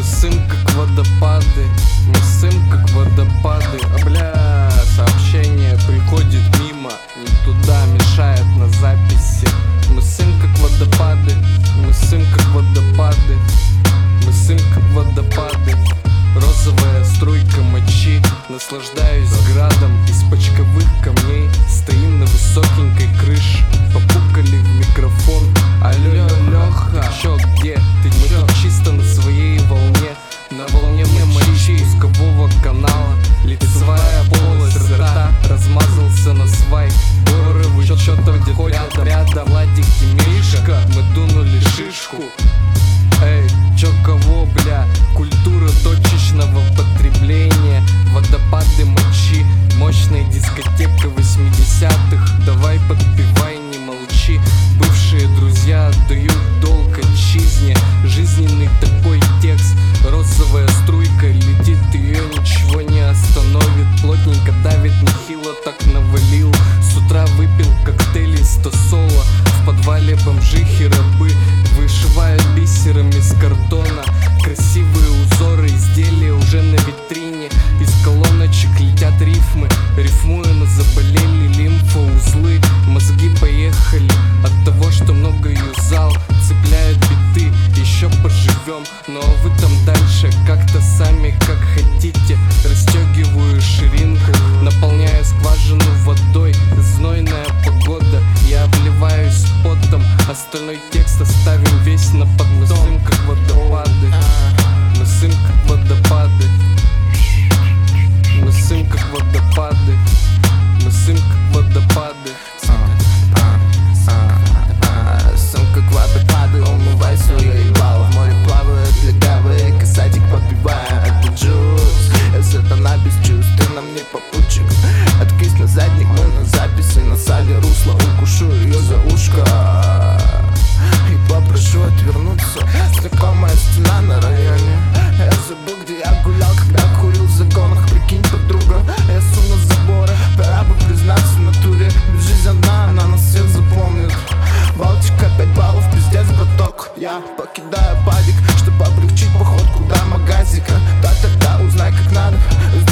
Мы сым как водопады, мы сым как водопады. А бля, сообщение приходит мимо, не туда, мешает на записи. Мы сым как водопады, мы сым как водопады. Мы сым как водопады. Розовая струйка мочи, наслаждаюсь градом из почковых камней. Стоим на высокенькой крыше, попукали в микрофон. Алло, Лёха, чё, где? Ты чё? Мы тут чисто на своей волне, на волне мочи пускового канала. Лицевая полость рта, размазался на свай. Боровый чё-то ходят рядом, Владик и Мишка. Мы дунули шишку. Эй, чё кого, бля? Культура точечного потребления. Водопады мочи, мощная дискотека 80-х. Давай подпевай, не молчи. Бывшие друзья отдают долг отчизне. Жизненный такой текст. Розовая струйка летит, ее ничего не остановит. Плотненько давит, нехило так навалил. С утра выпил коктейли 100 соло. В подвале бомжихи рабы вышивают бисером из картона. Красивые узоры, изделия уже на витрине. Из колоночек летят рифмы, рифмуя на заболели лимфоузлы. Мозги поехали от того, что много юзал. Цепляют биты, еще поживем. Но вы там дальше как-то сами как хотите. Расстегиваю ширинку, наполняя скважину водой. Знойная погода, я обливаюсь потом. Остальной текст оставим весь на потом. Мы сым как водопады, мы сым как водопады. Мы сым как водопады, мы сым как водопады. Сым как водопады, умывай свои ебало. В море плавают легавые, касатик попивая этот джус. Я сатана без чувств, ты нам не попутчик. Откись на задник, мы на записи, на сале русло. Укушу ее за ушко и попрошу отвернуться. Знакомая стена на районе. Я забыл, где я гулял, когда курил в загонах. Прикинь, подруга, я сунул заборы. Пора бы признаться в натуре. Жизнь одна, она нас всех запомнит. Балтика, 5 баллов, пиздец, браток. Я покидаю падик, чтобы облегчить походку до магазика. Да-да-да, узнай как надо.